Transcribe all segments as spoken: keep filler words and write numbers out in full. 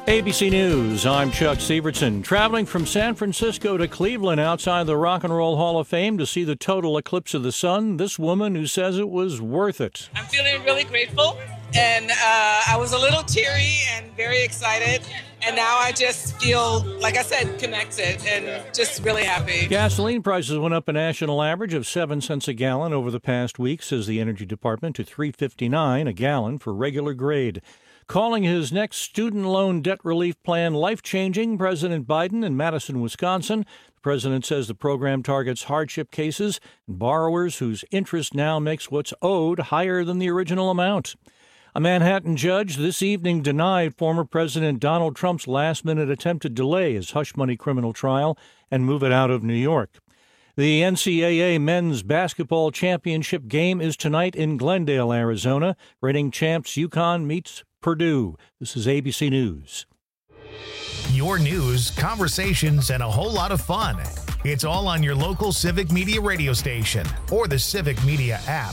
A B C News, I'm Chuck Sievertson. Traveling from San Francisco to Cleveland outside the Rock and Roll Hall of Fame to see the total eclipse of the sun, this woman who says it was worth it. I'm feeling really grateful, and uh, I was a little teary and very excited, and now I just feel, like I said, connected and just really happy. Gasoline prices went up a national average of seven cents a gallon over the past week, says the Energy Department, to three fifty-nine a gallon for regular grade. Calling his next student loan debt relief plan life-changing, President Biden in Madison, Wisconsin. The president says the program targets hardship cases and borrowers whose interest now makes what's owed higher than the original amount. A Manhattan judge this evening denied former President Donald Trump's last-minute attempt to delay his hush-money criminal trial and move it out of New York. The N C double A men's basketball championship game is tonight in Glendale, Arizona. Reigning champs UConn meets Purdue. This is A B C News. Your news, conversations, and a whole lot of fun. It's all on your local Civic Media radio station or the Civic Media app.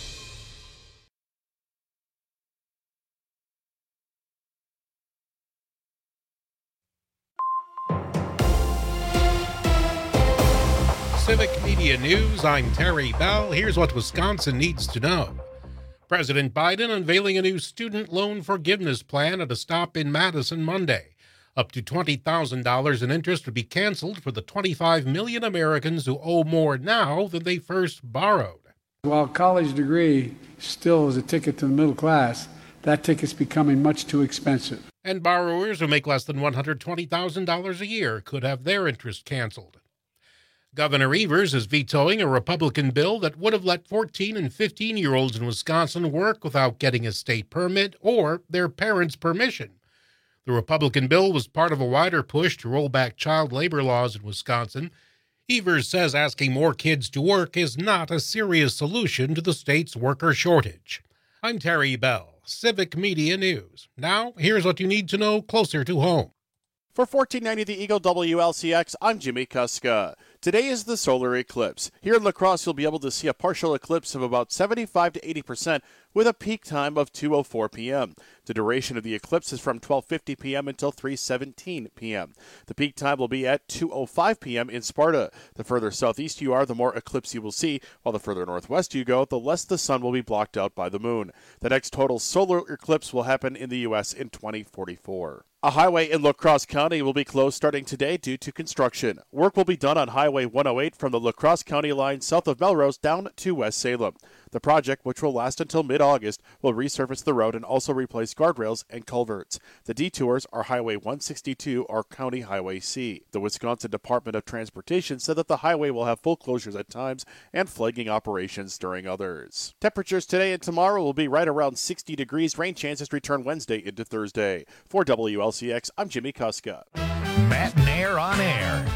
Civic Media News, I'm Terry Bell. Here's what Wisconsin needs to know. President Biden unveiling a new student loan forgiveness plan at a stop in Madison Monday. Up to twenty thousand dollars in interest would be canceled for the twenty-five million Americans who owe more now than they first borrowed. While a college degree still is a ticket to the middle class, that ticket's becoming much too expensive. And borrowers who make less than one hundred twenty thousand dollars a year could have their interest canceled. Governor Evers is vetoing a Republican bill that would have let fourteen and fifteen-year-olds in Wisconsin work without getting a state permit or their parents' permission. The Republican bill was part of a wider push to roll back child labor laws in Wisconsin. Evers says asking more kids to work is not a serious solution to the state's worker shortage. I'm Terry Bell, Civic Media News. Now, here's what you need to know closer to home. For fourteen ninety The Eagle W L C X, I'm Jimmy Kuska. Today is the solar eclipse. Here in La Crosse, you'll be able to see a partial eclipse of about seventy-five to eighty percent with a peak time of two oh four p.m. The duration of the eclipse is from twelve fifty p.m. until three seventeen p.m. The peak time will be at two oh five p.m. in Sparta. The further southeast you are, the more eclipse you will see, while the further northwest you go, the less the sun will be blocked out by the moon. The next total solar eclipse will happen in the U S in twenty forty-four. A highway in La Crosse County will be closed starting today due to construction. Work will be done on Highway one oh eight from the La Crosse County line south of Melrose down to West Salem. The project, which will last until mid-August, will resurface the road and also replace guardrails and culverts. The detours are Highway one sixty-two or County Highway C. The Wisconsin Department of Transportation said that the highway will have full closures at times and flagging operations during others. Temperatures today and tomorrow will be right around sixty degrees. Rain chances return Wednesday into Thursday. For W L C X, I'm Jimmy Kuska. Matt and Air on Air.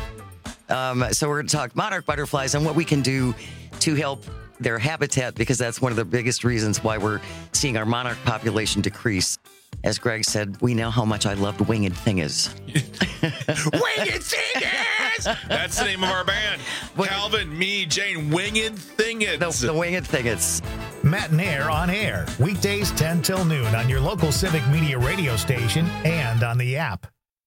Um, so we're going to talk monarch butterflies and what we can do to help their habitat, because that's one of the biggest reasons why we're seeing our monarch population decrease. As Greg said, we know how much I loved Winged Thingers. Winged Thingers! That's the name of our band. Calvin, me, Jane, Winged Thingers. The, the Winged Thingers. Matt and Air on Air. Weekdays ten till noon on your local Civic Media radio station and on the app.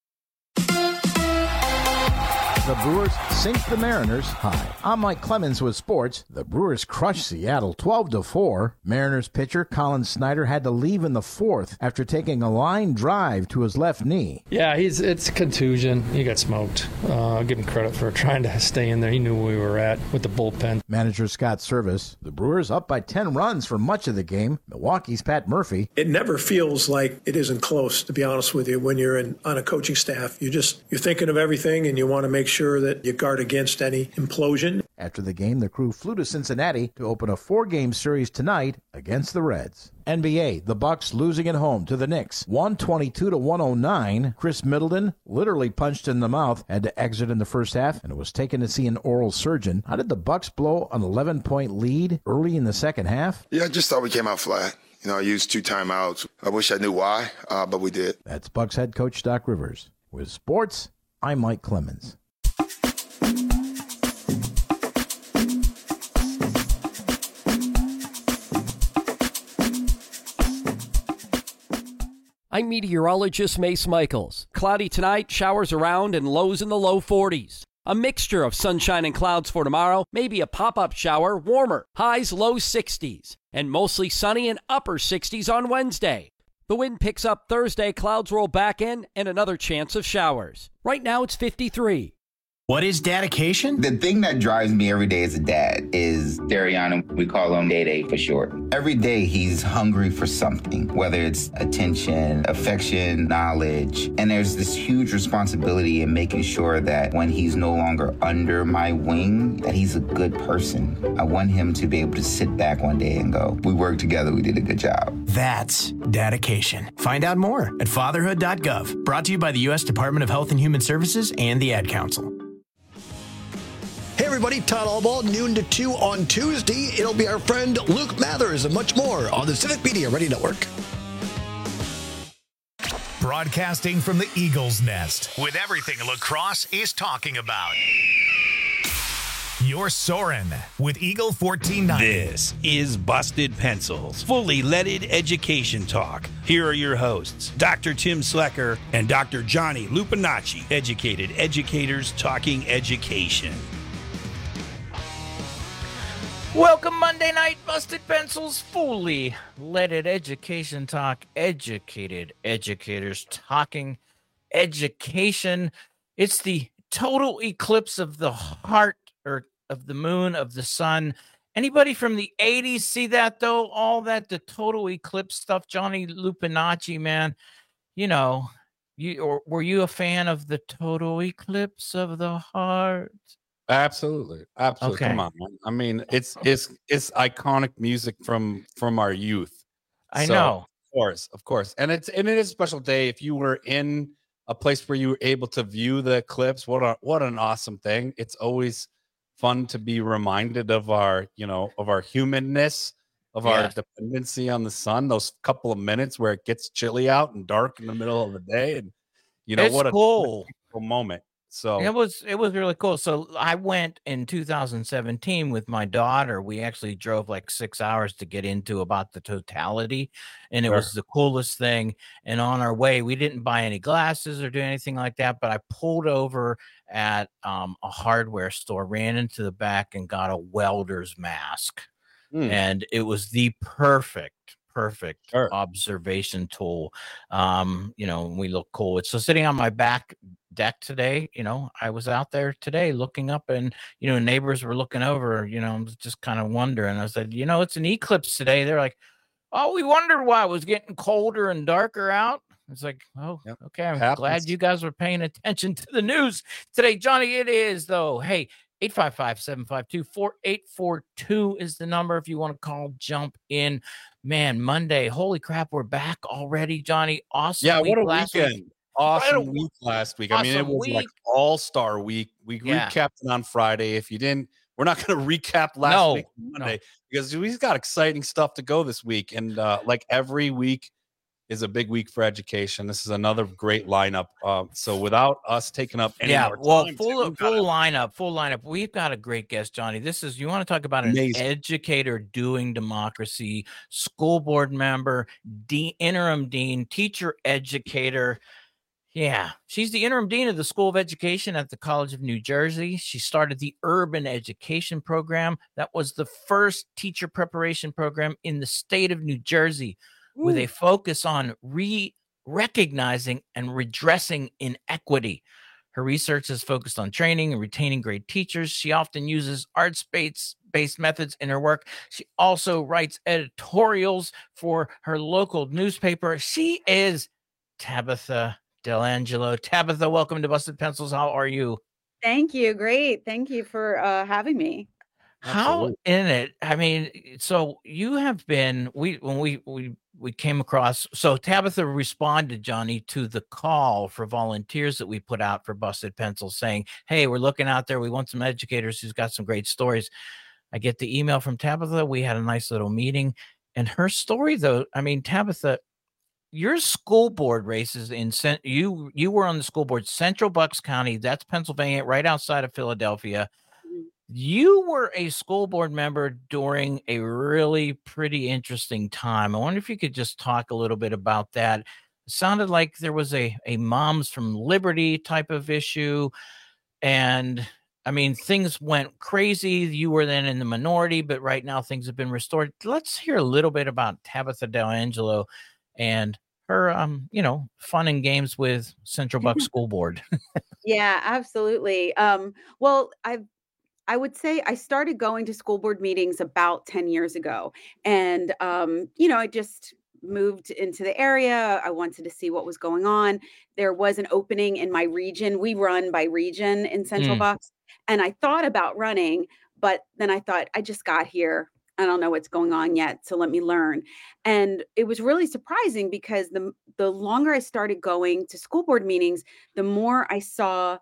The Brewers sink the Mariners. Hi, I'm Mike Clemens with sports. The Brewers crushed Seattle twelve to four. Mariners pitcher Colin Snyder had to leave in the fourth after taking a line drive to his left knee. Yeah, he's it's a contusion. He got smoked. Uh, I'll give him credit for trying to stay in there. He knew where we were at with the bullpen. Manager Scott Service. The Brewers up by ten runs for much of the game. Milwaukee's Pat Murphy. It never feels like it isn't close, to be honest with you, when you're in, on a coaching staff. You just, you're thinking of everything and you want to make sure that you guard against any implosion. After the game, the crew flew to Cincinnati to open a four-game series tonight against the Reds. N B A, the Bucks losing at home to the Knicks, one twenty-two to one oh nine. Chris Middleton, literally punched in the mouth, had to exit in the first half and was taken to see an oral surgeon. How did the Bucks blow an eleven-point lead early in the second half? Yeah, I just thought we came out flat. You know, I used two timeouts. I wish I knew why, uh, but we did. That's Bucks head coach Doc Rivers. With sports, I'm Mike Clemens. I'm meteorologist Mace Michaels. Cloudy tonight, showers around, and lows in the low forties. A mixture of sunshine and clouds for tomorrow, maybe a pop-up shower, warmer. Highs low sixties, and mostly sunny and upper sixties on Wednesday. The wind picks up Thursday, clouds roll back in, and another chance of showers. Right now it's fifty-three. What is dedication? The thing that drives me every day as a dad is Dariana. We call him Day Day for short. Every day he's hungry for something, whether it's attention, affection, knowledge. And there's this huge responsibility in making sure that when he's no longer under my wing, that he's a good person. I want him to be able to sit back one day and go, we worked together, we did a good job. That's dedication. Find out more at fatherhood dot gov. Brought to you by the U S Department of Health and Human Services and the Ad Council. Hey everybody, Todd Allball, noon to two on Tuesday. It'll be our friend Luke Mathers and much more on the Civic Media Radio Network. Broadcasting from the Eagles Nest with everything lacrosse is talking about. You're Soren with Eagle fourteen ninety. This is Busted Pencils, fully leaded education talk. Here are your hosts, Doctor Tim Slecker and Doctor Johnny Lupinacci, educated educators talking education. Welcome Monday night, Busted Pencils, fully leaded education talk, educated educators talking education. It's the total eclipse of the heart, or of the moon, of the sun. Anybody from the eighties see that, though? All that, the total eclipse stuff, Johnny Lupinacci, man. You know, you or were you a fan of the total eclipse of the heart? Absolutely, absolutely. Okay. Come on, man. I mean, it's it's it's iconic music from from our youth. I So, know. of course, of course, and it's and it is a special day if you were in a place where you were able to view the eclipse. What a what an awesome thing! It's always fun to be reminded of our, you know, of our humanness, of our Yeah. dependency on the sun. Those couple of minutes where it gets chilly out and dark in the middle of the day, and you know It's what a cool. cool moment. So It was it was really cool. So I went in two thousand seventeen with my daughter. We actually drove like six hours to get into about the totality, and it Sure. was the coolest thing. And on our way, we didn't buy any glasses or do anything like that, but I pulled over at um, a hardware store, ran into the back, and got a welder's mask. Hmm. And it was the perfect, perfect observation tool. Um, you know, we look cool. It's so sitting on my back deck today. You know, I was out there today looking up, and you know, neighbors were looking over. You know, just kind of wondering. I said, you know, it's an eclipse today. They're like, oh, we wondered why it was getting colder and darker out. It's like, oh, okay. I'm Happens. glad you guys were paying attention to the news today, Johnny. It is though. Hey. eight five five, seven five two, four eight four two is the number if you want to call, jump in. Man, Monday, holy crap, we're back already, Johnny. Awesome. Yeah, week what a last weekend. week. Awesome What a week last week. I mean, it awesome was like week. all-star week. We Yeah. recapped it on Friday. If you didn't, we're not going to recap last No, week on Monday because we've got exciting stuff to go this week. And uh, like every week is a big week for education. This is another great lineup. Uh, so without us taking up any Yeah, more well, time, full we've got full lineup, full lineup. We've got a great guest, Johnny. This is, you want to talk about an Amazing. educator doing democracy, school board member, de- interim dean, teacher educator. Yeah, she's the interim dean of the School of Education at the College of New Jersey. She started the Urban Education Program. That was the first teacher preparation program in the state of New Jersey, with a focus on re-recognizing and redressing inequity. Her research is focused on training and retaining great teachers. She often uses arts-based based methods in her work. She also writes editorials for her local newspaper. She is Tabitha Delangelo. Tabitha, welcome to Busted Pencils. How are you? Thank you. Great. Thank you for uh, having me. How in it? I mean, so you have been, we when we we we came across, so Tabitha responded, Johnny, to the call for volunteers that we put out for Busted Pencils, saying, hey, we're looking out there. We want some educators who's got some great stories. I get the email from Tabitha. We had a nice little meeting. And her story, though, I mean, Tabitha, your school board races in Cent- you you were on the school board, Central Bucks County, that's Pennsylvania, right outside of Philadelphia. You were a school board member during a really pretty interesting time. I wonder if you could just talk a little bit about that. It sounded like there was a, a Moms from Liberty type of issue. And I mean, things went crazy. You were then in the minority, but right now things have been restored. Let's hear a little bit about Tabitha Delangelo and her, um, you know, fun and games with Central Bucks School Board. Yeah, absolutely. Um, well, I've I would say I started going to school board meetings about ten years ago. And, um, you know, I just moved into the area. I wanted to see what was going on. There was an opening in my region. We run by region in Central Mm. Bucks. And I thought about running, but then I thought, I just got here. I don't know what's going on yet. So let me learn. And it was really surprising because the, the longer I started going to school board meetings, the more I saw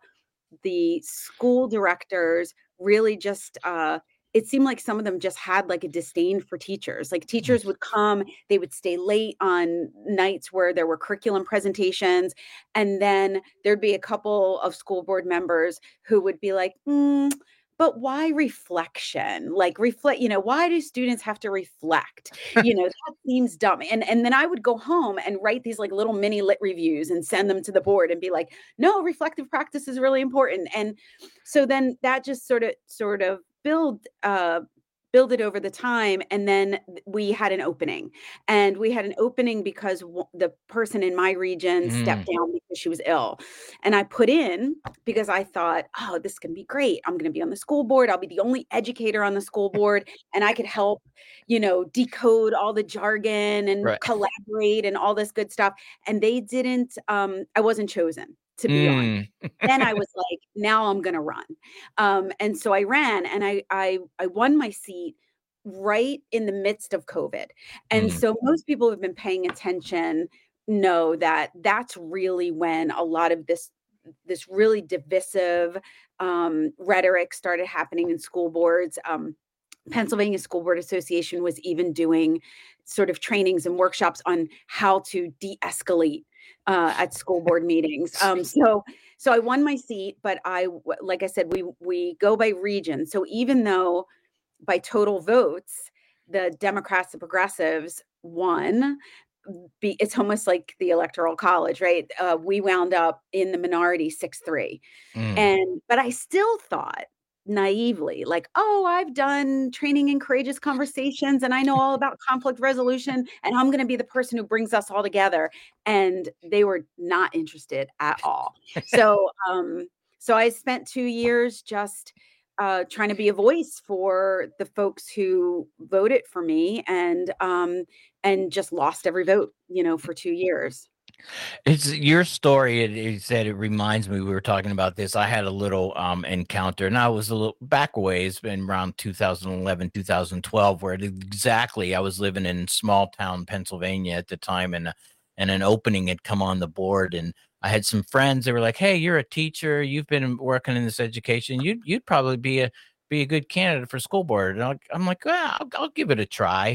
the school directors really just uh it seemed like some of them just had like a disdain for teachers. Like teachers would come, they would stay late on nights where there were curriculum presentations, and then there'd be a couple of school board members who would be like, mm, but why reflection? Like reflect, you know, why do students have to reflect? You know, that seems dumb. And and then I would go home and write these like little mini lit reviews and send them to the board and be like, no, reflective practice is really important. And so then that just sort of sort of build uh build it over the time. And then we had an opening and we had an opening because w- the person in my region Mm. stepped down because she was ill. And I put in because I thought, oh, this can be great. I'm going to be on the school board. I'll be the only educator on the school board and I could help, you know, decode all the jargon and Right. collaborate and all this good stuff. And they didn't, um, I wasn't chosen to be on. Mm. Then I was like, now I'm going to run. Um, and so I ran and I, I, I won my seat right in the midst of COVID. And Mm. so most people who have been paying attention know that that's really when a lot of this, this really divisive um, rhetoric started happening in school boards. Um, Pennsylvania School Board Association was even doing sort of trainings and workshops on how to de-escalate uh, at school board meetings. Um, so, so I won my seat, but I, like I said, we we go by region. So even though by total votes, the Democrats and progressives won, be, it's almost like the Electoral College, right? Uh, we wound up in the minority six three, Mm. and but I still thought naively, like, oh, I've done training in courageous conversations and I know all about conflict resolution and I'm going to be the person who brings us all together. And they were not interested at all. So, um, so I spent two years just uh, trying to be a voice for the folks who voted for me and, um, and just lost every vote, you know, for two years. It's your story. It, it said it reminds me. We were talking about this. I had a little um, encounter, and I was a little back ways in around two thousand eleven, two thousand twelve, where it exactly I was living in small town Pennsylvania at the time, and and an opening had come on the board, and I had some friends that were like, "Hey, you're a teacher. You've been working in this education. You'd you'd probably be a be a good candidate for school board." And I'll, I'm like, "Well, I'll, I'll give it a try."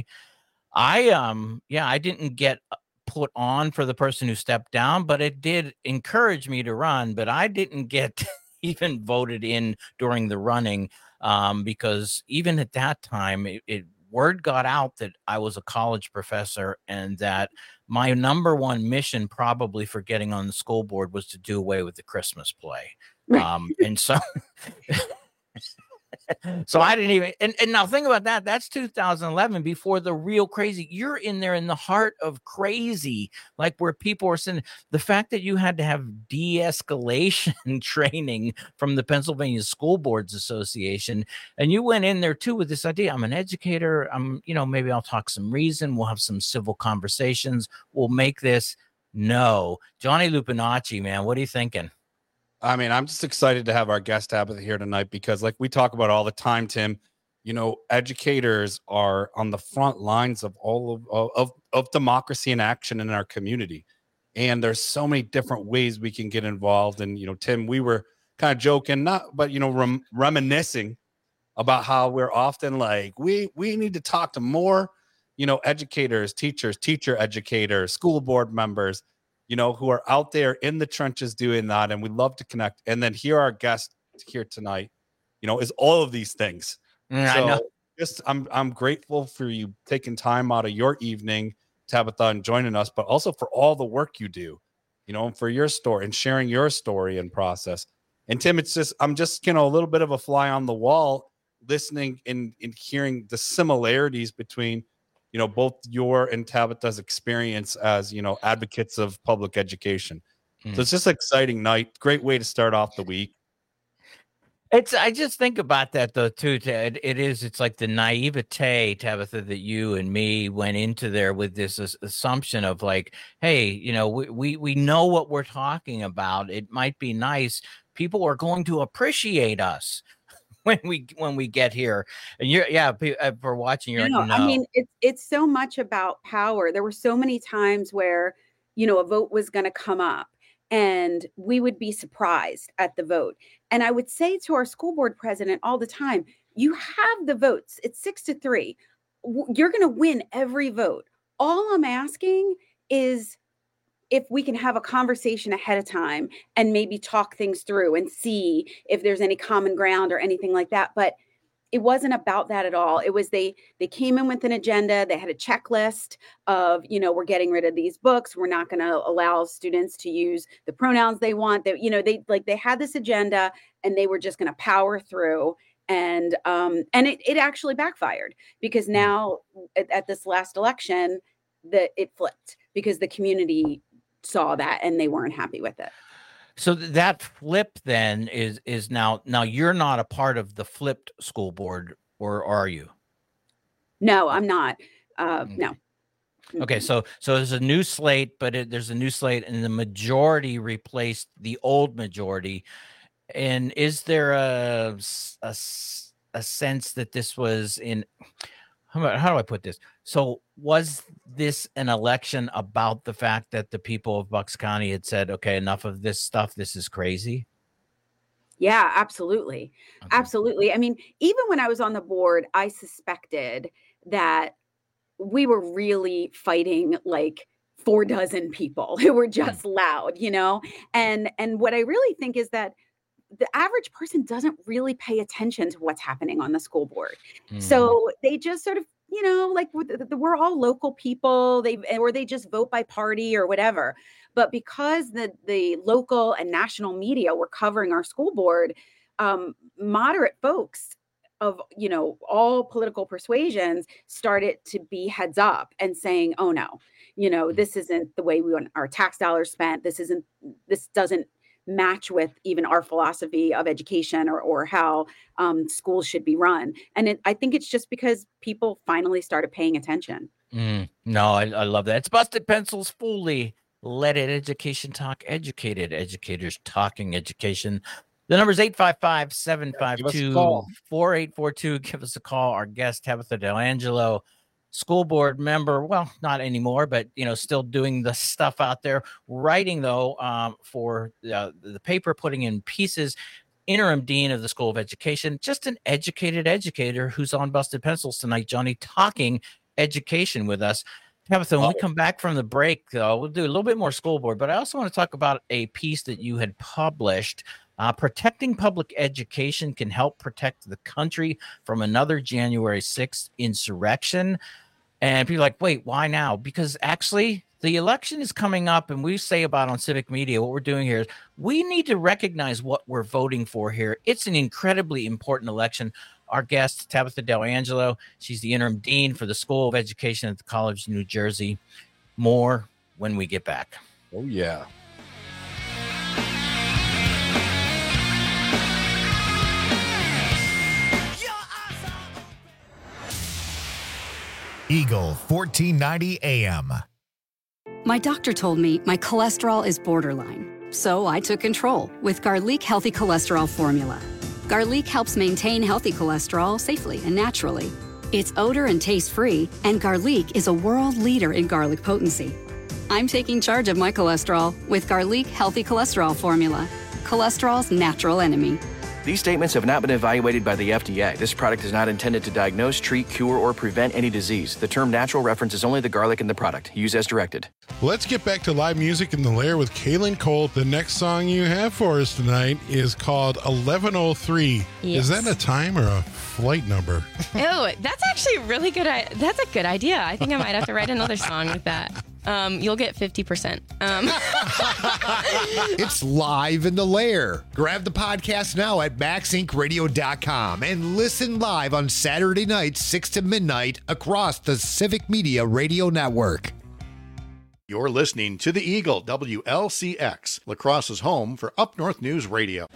I um yeah, I didn't get put on for the person who stepped down, but it did encourage me to run. But I didn't get even voted in during the running um, because even at that time, it, it word got out that I was a college professor and that my number one mission probably for getting on the school board was to do away with the Christmas play. Um, and so So I didn't even, and, and now think about that. That's two thousand eleven before the real crazy. You're in there in the heart of crazy, like where people are saying the fact that you had to have de-escalation training from the Pennsylvania School Boards Association. And you went in there too with this idea. I'm an educator. I'm, you know, maybe I'll talk some reason. We'll have some civil conversations. We'll make this. No, Johnny Lupinacci, man, what are you thinking? I mean, I'm just excited to have our guest Tabitha here tonight because, like we talk about all the time, Tim, you know, educators are on the front lines of all of, of, of democracy and action in our community. And there's so many different ways we can get involved. And, you know, Tim, we were kind of joking, not, but, you know, rem- reminiscing about how we're often like, we, we need to talk to more, you know, educators, teachers, teacher educators, school board members, you know, who are out there in the trenches doing that. And we love to connect. And then here, our guest here tonight, you know, is all of these things. Mm, so I know. just, I'm, I'm grateful for you taking time out of your evening Tabitha, and joining us, but also for all the work you do, you know, and for your story and sharing your story and process. And Tim, it's just, I'm just, you know, a little bit of a fly on the wall listening and, and hearing the similarities between, you know, both your and Tabitha's experience as, you know, advocates of public education. Mm. So it's just an exciting night. Great way to start off the week. It's, I just think about that though, too, Ted. It is, it's like the naivete, Tabitha, that you and me went into there with this assumption of like, hey, you know, we, we, we know what we're talking about. It might be nice. People are going to appreciate us when we, when we get here. And you're, yeah, for watching, you're no, like, no. I mean, it's, it's so much about power. There were so many times where, you know, a vote was going to come up and we would be surprised at the vote. And I would say to our school board president all the time, you have the votes. It's six to three. You're going to win every vote. All I'm asking is if we can have a conversation ahead of time and maybe talk things through and see if there's any common ground or anything like that. But it wasn't about that at all. It was they they came in with an agenda. They had a checklist of, you know, we're getting rid of these books. We're not going to allow students to use the pronouns they want. They, you know, they like they had this agenda and they were just going to power through. And um, and it, it actually backfired because now at, at this last election, that it flipped because the community saw that and they weren't happy with it. So that flip then is is now now you're not a part of the flipped school board, or are you? No, I'm not. Uh, no. Okay, so so there's a new slate, but it, there's a new slate, and the majority replaced the old majority. And is there a a, a sense that this was in? How, how do I put this? So was this an election about the fact that the people of Bucks County had said, okay, enough of this stuff. This is crazy. Yeah, absolutely. Okay. Absolutely. I mean, even when I was on the board, I suspected that we were really fighting like four dozen people who were just mm. loud, you know? And, and what I really think is that the average person doesn't really pay attention to what's happening on the school board. Mm. So they just sort of, you know, like we're all local people, they or they just vote by party or whatever. But because the the local and national media were covering our school board, um, moderate folks of, you know, all political persuasions started to be heads up and saying, oh, no, you know, this isn't the way we want our tax dollars spent. This isn't this doesn't match with even our philosophy of education or or how um, schools should be run. And it, I think it's just because people finally started paying attention. Mm, no, I, I love that. It's Busted Pencils, fully leaded education talk, educated educators talking education. The number is eight five five, seven five two, four eight four two. Give us a call. Our guest, Tabitha Delangelo, school board member, well, not anymore, but, you know, still doing the stuff out there, writing, though, um, for uh, the paper, putting in pieces, interim dean of the School of Education, just an educated educator who's on Busted Pencils tonight, Johnny, talking education with us. Tabitha, when we come back from the break, though, we'll do a little bit more school board, but I also want to talk about a piece that you had published. Uh, protecting public education can help protect the country from another January sixth insurrection. And people are like, wait, why now? Because actually the election is coming up, and we say about on Civic Media, what we're doing here is we need to recognize what we're voting for here. It's an incredibly important election. Our guest, Tabitha Delangelo, she's the interim dean for the School of Education at the College of New Jersey. More when we get back. Oh, yeah. Eagle fourteen ninety A M. My doctor told me my cholesterol is borderline, so I took control with Garlic Healthy Cholesterol Formula. Garlic helps maintain healthy cholesterol safely and naturally. It's odor and taste-free, and Garlic is a world leader in garlic potency. I'm taking charge of my cholesterol with Garlic Healthy Cholesterol Formula, cholesterol's natural enemy. These statements have not been evaluated by the F D A. This product is not intended to diagnose, treat, cure, or prevent any disease. The term natural references only the garlic in the product. Use as directed. Let's get back to live music in the Lair with Kaylin Cole. The next song you have for us tonight is called eleven oh three. Yes. Is that a time or a flight number? Oh, that's actually a really good. I- that's a good idea. I think I might have to write another song with that. Um, you'll get fifty percent. Um. It's live in the Lair. Grab the podcast now at max inc radio dot com and listen live on Saturday nights, six to midnight, across the Civic Media Radio Network. You're listening to the Eagle, W L C X, La Crosse's home for Up North News Radio.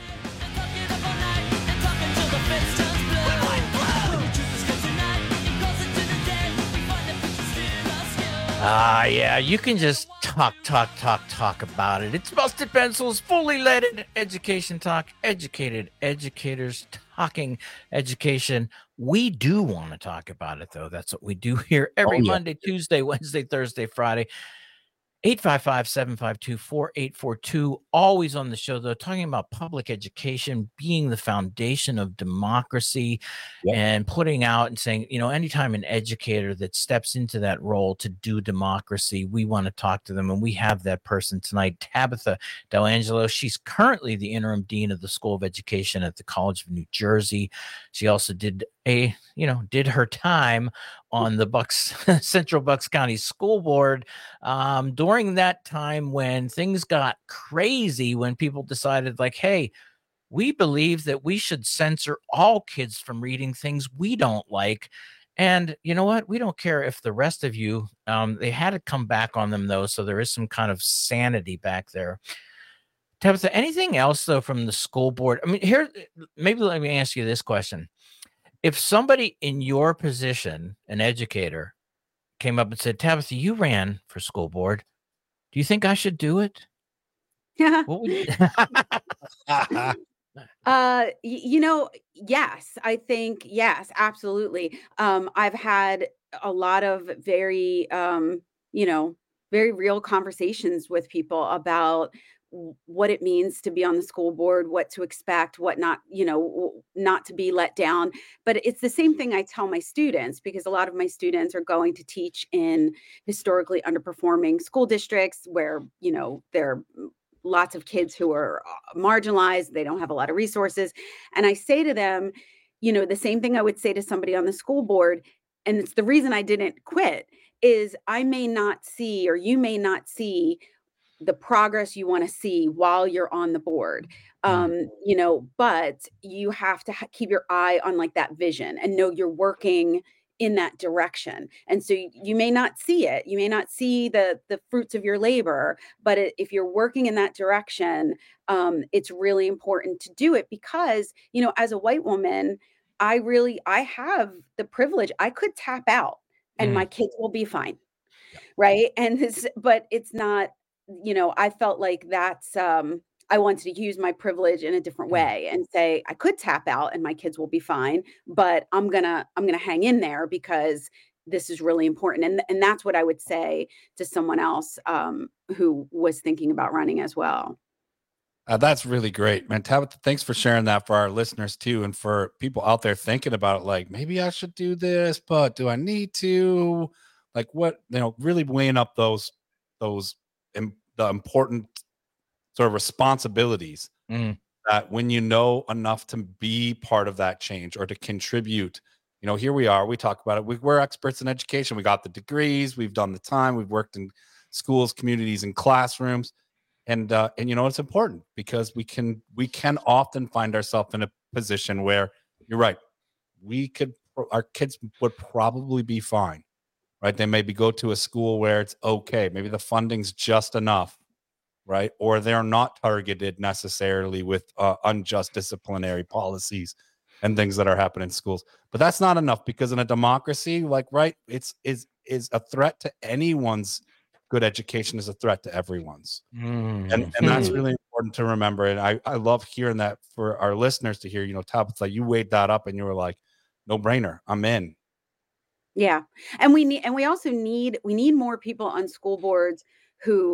Ah, yeah, you can just talk, talk, talk, talk about it. It's Busted Pencils, fully leaded education talk, educated educators talking education. We do want to talk about it, though. That's what we do here every Oh, yeah. Monday, Tuesday, Wednesday, Thursday, Friday. eight five five, seven five two, four eight four two. Always on the show, though, talking about public education being the foundation of democracy and putting out and saying, you know, anytime an educator that steps into that role to do democracy, we want to talk to them. And we have that person tonight, Tabitha Delangelo. She's currently the interim dean of the School of Education at the College of New Jersey. She also did a, you know, did her time on the Bucks Central Bucks County School Board um, during that time when things got crazy, when people decided like, hey, we believe that we should censor all kids from reading things we don't like. And you know what? We don't care if the rest of you, um, they had to come back on them though. So there is some kind of sanity back there. Tabitha, anything else though from the school board? I mean, here, maybe let me ask you this question. If somebody in your position, an educator, came up and said, Tabitha, you ran for school board. Do you think I should do it? Yeah. What would you- uh y- you know, yes, I think yes, absolutely. um I've had a lot of very um you know very real conversations with people about w- what it means to be on the school board, what to expect, what not, you know w- not to be let down. But it's the same thing I tell my students, because a lot of my students are going to teach in historically underperforming school districts where, you know, they're lots of kids who are uh, marginalized. They don't have a lot of resources. And I say to them, you know, the same thing I would say to somebody on the school board. And it's the reason I didn't quit is I may not see, or you may not see the progress you want to see while you're on the board. Um, you know, but you have to ha- keep your eye on like that vision and know you're working in that direction. And so you, you may not see it, you may not see the the fruits of your labor, but it, if you're working in that direction, um, it's really important to do it because, you know, as a white woman, I really, I have the privilege, I could tap out and Mm. my kids will be fine. Right. And this, but it's not, you know, I felt like that's, um, I wanted to use my privilege in a different way and say I could tap out and my kids will be fine, but I'm gonna I'm gonna hang in there because this is really important. And and that's what I would say to someone else um, who was thinking about running as well. Uh, that's really great, man. Tabitha, thanks for sharing that for our listeners too, and for people out there thinking about it. Like, maybe I should do this, but do I need to? Like, what, you know, really weighing up those those im- the important sort of responsibilities Mm. that when you know enough to be part of that change or to contribute. You know, here we are. We talk about it. We, we're experts in education. We got the degrees. We've done the time. We've worked in schools, communities, and classrooms. And uh, and you know, it's important because we can we can often find ourselves in a position where you're right. We could our kids would probably be fine, right? They maybe go to a school where it's okay. Maybe the funding's just enough, right? Or they're not targeted necessarily with uh, unjust disciplinary policies and things that are happening in schools. But that's not enough because in a democracy, like, right, it's is is a threat to anyone's good education is a threat to everyone's. Mm. And, and that's really important to remember. And I, I love hearing that for our listeners to hear, you know, Tabitha, you weighed that up and you were like, no brainer, I'm in. Yeah. And we need and we also need we need more people on school boards who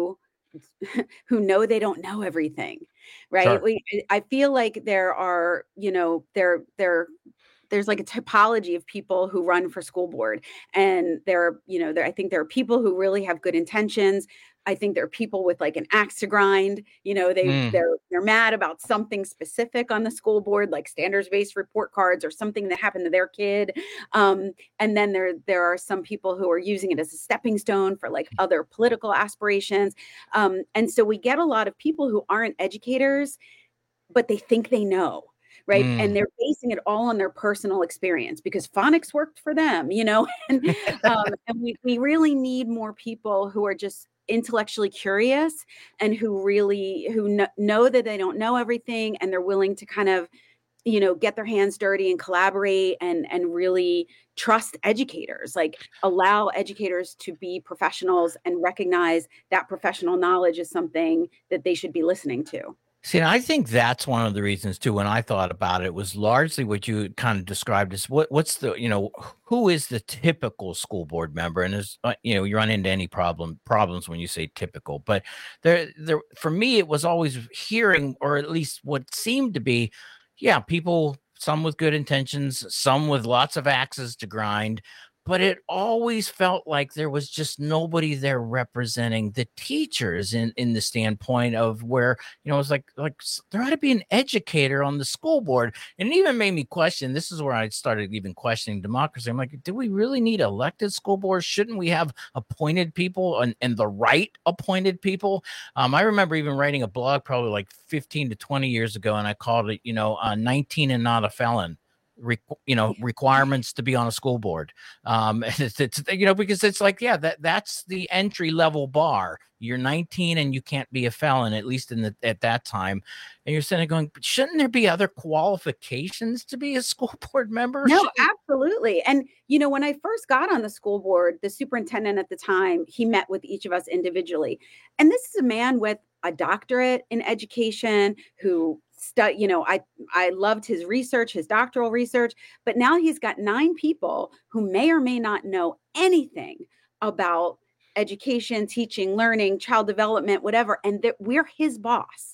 who know they don't know everything, right? Sure. We, I feel like there are, you know, there, there, there's like a typology of people who run for school board, and there are, you know, there, I think there are people who really have good intentions. I think there are people with like an axe to grind. You know, they Mm. they're they're mad about something specific on the school board, like standards-based report cards or something that happened to their kid. Um, and then there there are some people who are using it as a stepping stone for like other political aspirations. Um, and so we get a lot of people who aren't educators, but they think they know. Right. Mm. And they're basing it all on their personal experience because phonics worked for them, you know, and, um, and we, we really need more people who are just intellectually curious and who really who kn- know that they don't know everything, and they're willing to kind of, you know, get their hands dirty and collaborate and and really trust educators, like allow educators to be professionals and recognize that professional knowledge is something that they should be listening to. See, and I think that's one of the reasons too. When I thought about it, was largely what you kind of described as what what's the, you know, who is the typical school board member, and there's uh, you know, you run into any problem problems when you say typical, but there there for me it was always hearing, or at least what seemed to be, yeah, people, some with good intentions, some with lots of axes to grind. But it always felt like there was just nobody there representing the teachers in, in the standpoint of where, you know, it was like, like there ought to be an educator on the school board. And it even made me question, this is where I started even questioning democracy. I'm like, do we really need elected school boards? Shouldn't we have appointed people and, and the right appointed people? Um, I remember even writing a blog probably like fifteen to twenty years ago, and I called it, you know, uh, nineteen and not a felon. Re, you know, requirements to be on a school board. Um, it's, it's, you know, because it's like, yeah, that that's the entry level bar. You're nineteen and you can't be a felon, at least in the, at that time. And you're sitting there going, but shouldn't there be other qualifications to be a school board member? No, Shouldn't- absolutely. And, you know, when I first got on the school board, the superintendent at the time, he met with each of us individually. And this is a man with a doctorate in education who Stu- you know, I, I loved his research, his doctoral research, but now he's got nine people who may or may not know anything about education, teaching, learning, child development, whatever. And that we're his boss.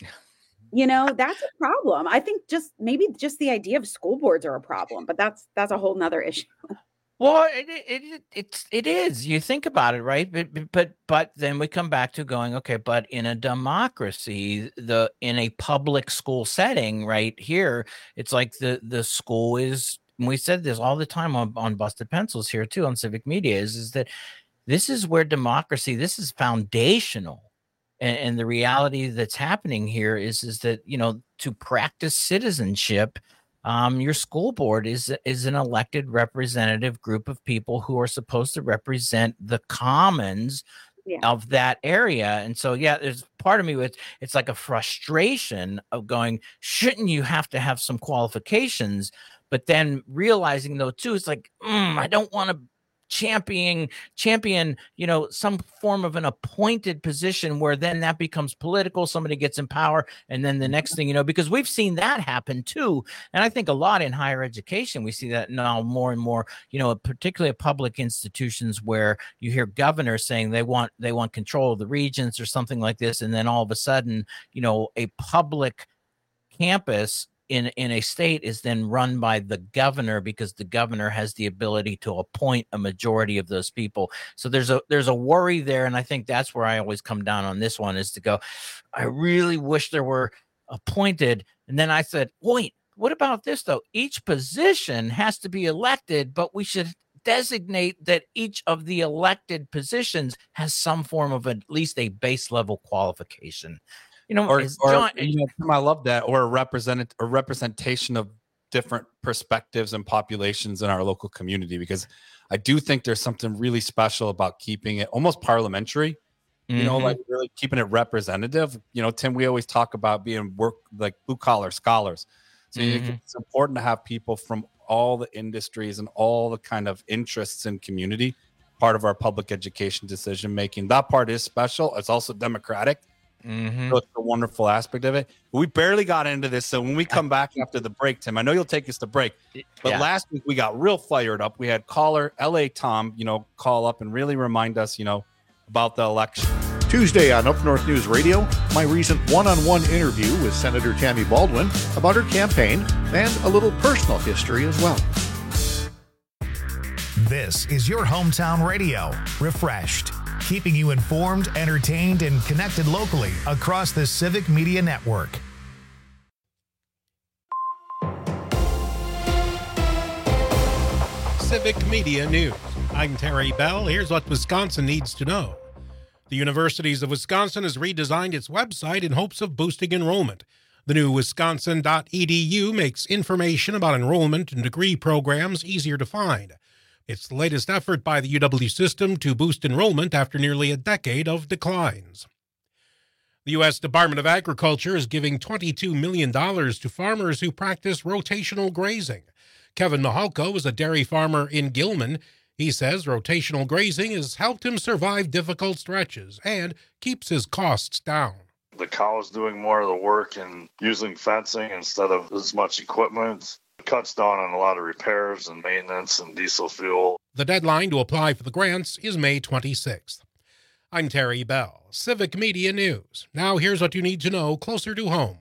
You know, that's a problem. I think just maybe just the idea of school boards are a problem, but that's, that's a whole nother issue. Well, it, it it it's it is. You think about it, right? But but but then we come back to going, okay, but in a democracy, the in a public school setting, right here, it's like the the school is. And we said this all the time on, on Busted Pencils here too on Civic Media is is that this is where democracy. This is foundational, and, and the reality that's happening here is is that, you know, to practice citizenship. Um, your school board is is an elected representative group of people who are supposed to represent the commons yeah. of that area. And so, yeah, there's part of me with it's like a frustration of going, shouldn't you have to have some qualifications? But then realizing though, too, it's like, mm, I don't want to champion champion you know some form of an appointed position where then that becomes political, somebody gets in power, and then the next thing you know, because we've seen that happen too, and I think a lot in higher education we see that now more and more, you know, particularly at public institutions where you hear governors saying they want they want control of the regions or something like this, and then all of a sudden, you know, a public campus in in a state is then run by the governor because the governor has the ability to appoint a majority of those people. So there's a there's a worry there, and I think that's where I always come down on this one is to go, I really wish there were appointed. And then I said, wait, what about this though? Each position has to be elected, but we should designate that each of the elected positions has some form of at least a base level qualification. You know, or, is or John, you know, I love that, or a represent a representation of different perspectives and populations in our local community, because I do think there's something really special about keeping it almost parliamentary, you mm-hmm. know, like really keeping it representative. You know, Tim, we always talk about being work like blue collar scholars. So mm-hmm. you think it's important to have people from all the industries and all the kind of interests in community part of our public education decision making. That part is special. It's also democratic. Mm-hmm. So it's a wonderful aspect of it. We barely got into this, so when we come back after the break, Tim, I know you'll take us to break, but yeah. last week we got real fired up. We had caller L A Tom, you know, call up and really remind us, you know, about the election. Tuesday on Up North News Radio, my recent one-on-one interview with Senator Tammy Baldwin about her campaign and a little personal history as well. This is your hometown radio, Refreshed, keeping you informed, entertained, and connected locally across the Civic Media Network. Civic Media News. I'm Terry Bell. Here's what Wisconsin needs to know. The Universities of Wisconsin has redesigned its website in hopes of boosting enrollment. The new wisconsin dot e d u makes information about enrollment and degree programs easier to find. It's the latest effort by the U W system to boost enrollment after nearly a decade of declines. The U S Department of Agriculture is giving twenty-two million dollars to farmers who practice rotational grazing. Kevin Mahalko is a dairy farmer in Gilman. He says rotational grazing has helped him survive difficult stretches and keeps his costs down. The cow's doing more of the work and using fencing instead of as much equipment. It cuts down on a lot of repairs and maintenance and diesel fuel. The deadline to apply for the grants is May twenty-sixth. I'm Terry Bell, Civic Media News. Now here's what you need to know closer to home.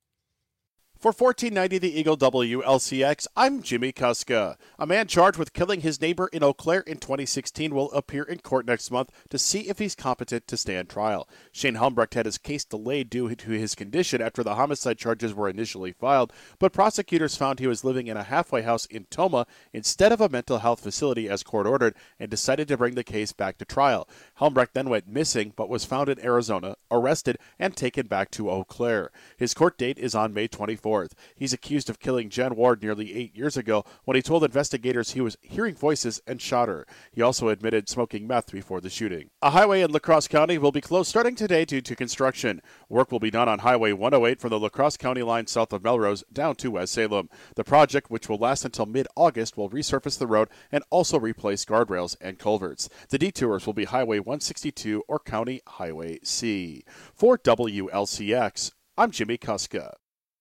For fourteen ninety The Eagle W L C X, I'm Jimmy Kuska. A man charged with killing his neighbor in Eau Claire in twenty sixteen will appear in court next month to see if he's competent to stand trial. Shane Helmbrecht had his case delayed due to his condition after the homicide charges were initially filed, but prosecutors found he was living in a halfway house in Toma instead of a mental health facility as court ordered and decided to bring the case back to trial. Helmbrecht then went missing but was found in Arizona, arrested, and taken back to Eau Claire. His court date is on May twenty-fourth. He's accused of killing Jen Ward nearly eight years ago when he told investigators he was hearing voices and shot her. He also admitted smoking meth before the shooting. A highway in La Crosse County will be closed starting today due to construction. Work will be done on Highway one oh eight from the La Crosse County line south of Melrose down to West Salem. The project, which will last until mid-August, will resurface the road and also replace guardrails and culverts. The detours will be Highway one sixty-two or County Highway C. For W L C X, I'm Jimmy Kuska.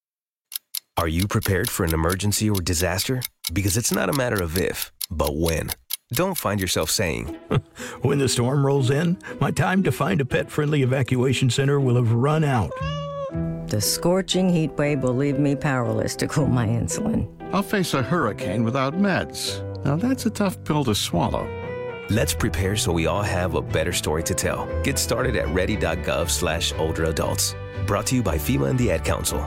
Are you prepared for an emergency or disaster? Because it's not a matter of if, but when. Don't find yourself saying, when the storm rolls in, my time to find a pet-friendly evacuation center will have run out. The scorching heat wave will leave me powerless to cool my insulin. I'll face a hurricane without meds. Now that's a tough pill to swallow. Let's prepare so we all have a better story to tell. Get started at ready.gov slash older adults. Brought to you by FEMA and the Ad Council.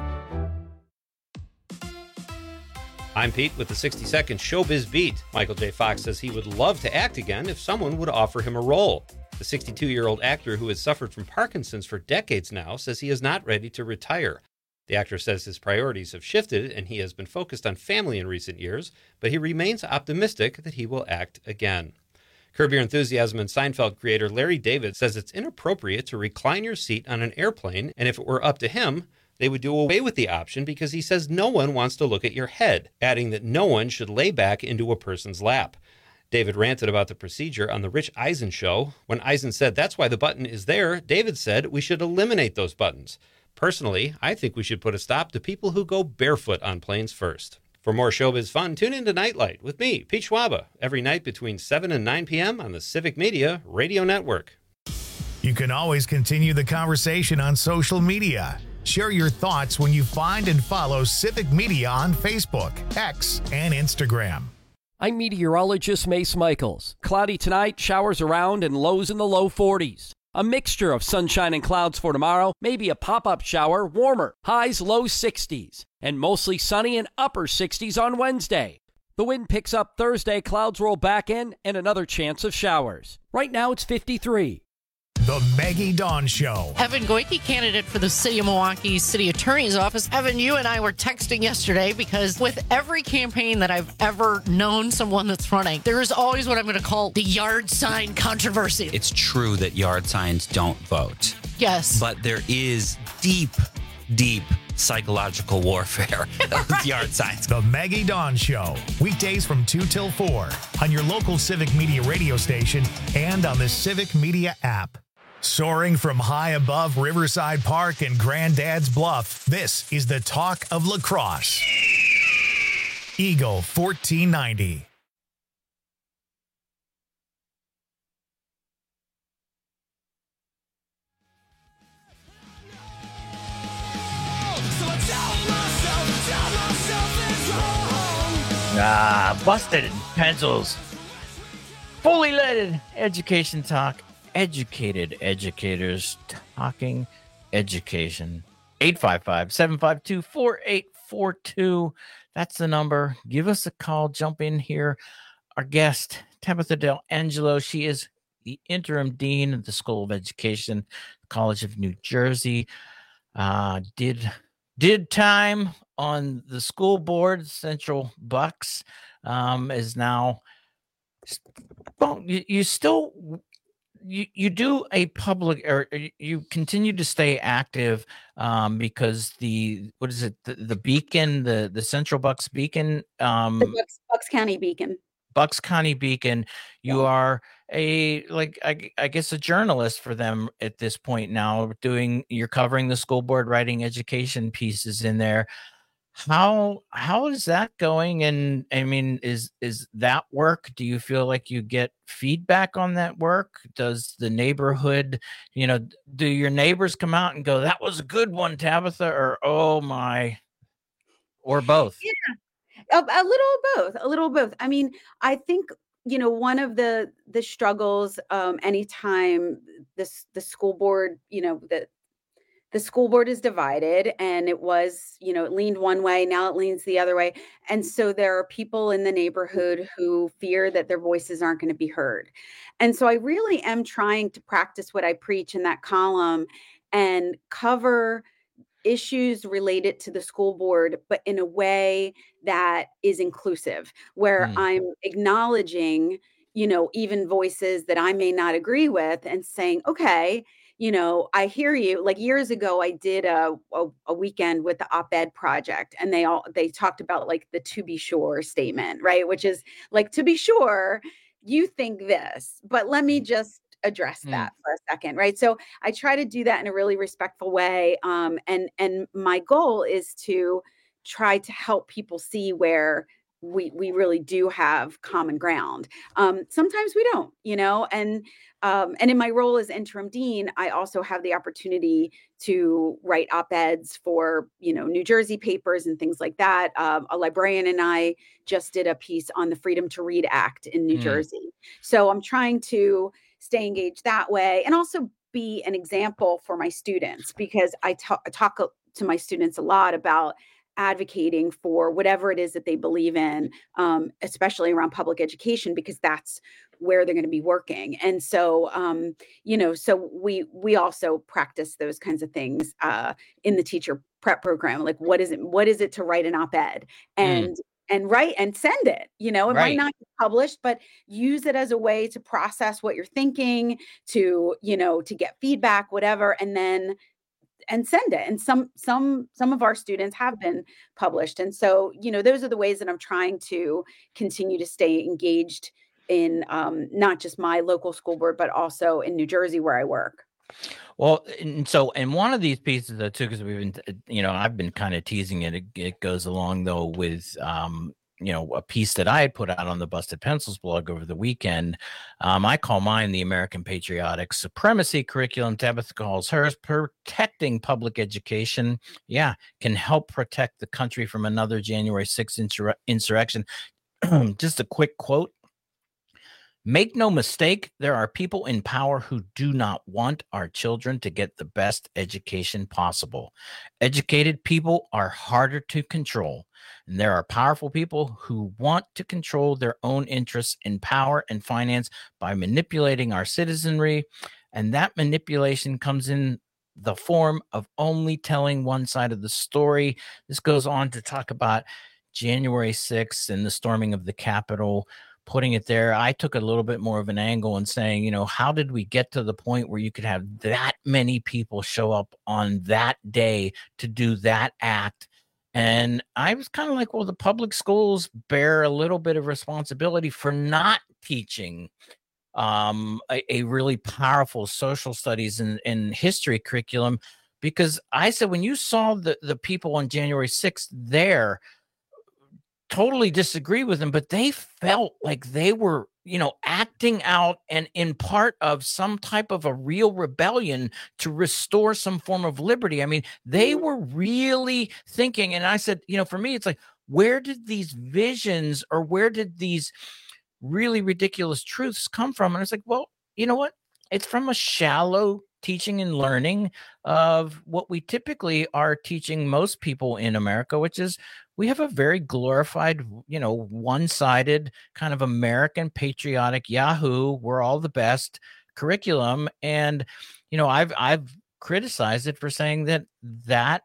I'm Pete with the sixty second Showbiz Beat. Michael J. Fox says he would love to act again if someone would offer him a role. The sixty-two-year-old actor who has suffered from Parkinson's for decades now says he is not ready to retire. The actor says his priorities have shifted and he has been focused on family in recent years, but he remains optimistic that he will act again. Curb Your Enthusiasm and Seinfeld creator Larry David says it's inappropriate to recline your seat on an airplane, and if it were up to him, they would do away with the option because he says no one wants to look at your head, adding that no one should lay back into a person's lap. David ranted about the procedure on The Rich Eisen Show. When Eisen said that's why the button is there, David said we should eliminate those buttons. Personally, I think we should put a stop to people who go barefoot on planes first. For more showbiz fun, tune into Nightlight with me, Pete Schwaba, every night between seven and nine p.m. on the Civic Media Radio Network. You can always continue the conversation on social media. Share your thoughts when you find and follow Civic Media on Facebook, X, and Instagram. I'm meteorologist Mace Michaels. Cloudy tonight, showers around, and lows in the low forties. A mixture of sunshine and clouds for tomorrow, maybe a pop-up shower, warmer. Highs low sixties, and mostly sunny and upper sixties on Wednesday. The wind picks up Thursday, clouds roll back in, and another chance of showers. Right now it's fifty-three. The Maggie Dawn Show. Evan Goyke, candidate for the City of Milwaukee City Attorney's Office. Evan, you and I were texting yesterday because with every campaign that I've ever known someone that's running, there is always what I'm going to call the yard sign controversy. It's true that yard signs don't vote. Yes. But there is deep, deep psychological warfare with yard signs. The Maggie Dawn Show. Weekdays from two till four on your local Civic Media radio station and on the Civic Media app. Soaring from high above Riverside Park and Granddad's Bluff, this is the talk of La Crosse. Eagle fourteen ninety. Ah, busted pencils. Fully loaded education talk. Educated educators talking education. eight five five, seven five two, four eight four two. That's the number. Give us a call. Jump in here. Our guest, Tabitha Del Angelo. She is the interim dean of the School of Education, College of New Jersey. Uh, did did time on the school board. Central Bucks um, is now. Well, you, you still you you do a public, or you continue to stay active um, because the what is it the, the Beacon, the the Central Bucks Beacon, um, The Bucks, Bucks County Beacon. Bucks County Beacon. You are a like I, I guess a journalist for them at this point now. Doing you're covering the school board, writing education pieces in there. How how is that going? And I mean, is is that work? Do you feel like you get feedback on that work? Does the neighborhood, you know, do your neighbors come out and go, "That was a good one, Tabitha," or "Oh my," or both? Yeah, a, a little of both, a little of both. I mean, I think, you know, one of the the struggles um, anytime this the school board, you know, the the school board is divided, and it was, you know, it leaned one way, now it leans the other way. And so there are people in the neighborhood who fear that their voices aren't going to be heard. And so I really am trying to practice what I preach in that column and cover issues related to the school board, but in a way that is inclusive, where Mm. I'm acknowledging, you know, even voices that I may not agree with, and saying, okay, you know, I hear you. Like years ago, I did a, a, a weekend with the op-ed project, and they all, they talked about like the "to be sure" statement, right? Which is like, to be sure, you think this, but let me just address that for a second, right? So I try to do that in a really respectful way. Um, and, and my goal is to try to help people see where we we really do have common ground. Um, sometimes we don't, you know, and um, and in my role as interim dean, I also have the opportunity to write op-eds for, you know, New Jersey papers and things like that. Um, a librarian and I just did a piece on the Freedom to Read Act in New Mm. Jersey. So I'm trying to stay engaged that way, and also be an example for my students, because I ta- talk to my students a lot about advocating for whatever it is that they believe in, um, especially around public education, because that's where they're going to be working. And so, um, you know, so we we also practice those kinds of things uh, in the teacher prep program. Like, what is it? What is it to write an op-ed and and write and send it? You know, it Right. might not be published, but use it as a way to process what you're thinking, to, you know, to get feedback, whatever, and then and send it. And some some some of our students have been published. And so, you know, those are the ways that I'm trying to continue to stay engaged in um, not just my local school board, but also in New Jersey where I work. Well, and so, and one of these pieces though, too, because we've been, you know, I've been kind of teasing it. It, it goes along though with, um, you know, a piece that I had put out on the Busted Pencils blog over the weekend. Um, I call mine the American Patriotic Supremacy Curriculum. Tabitha calls hers Protecting Public Education. Yeah, can help protect the country from another January sixth insur- insurrection. Just a quick quote. Make no mistake, there are people in power who do not want our children to get the best education possible. Educated people are harder to control, and there are powerful people who want to control their own interests in power and finance by manipulating our citizenry, and that manipulation comes in the form of only telling one side of the story. This goes on to talk about January sixth and the storming of the Capitol, putting it there. I took a little bit more of an angle and saying, you know, how did we get to the point where you could have that many people show up on that day to do that act? And I was kind of like, well, the public schools bear a little bit of responsibility for not teaching um, a, a really powerful social studies and, and history curriculum. Because I said, when you saw the, the people on January sixth there, totally disagree with them, but they felt like they were you know, acting out and in part of some type of a real rebellion to restore some form of liberty. I mean, they were really thinking, and I said, you know, for me, it's like, where did these visions or where did these really ridiculous truths come from? And it's like, well, you know what? It's from a shallow teaching and learning of what we typically are teaching most people in America, which is we have a very glorified, you know, one-sided kind of American patriotic Yahoo, we're all the best curriculum. And, you know, I've, I've criticized it for saying that that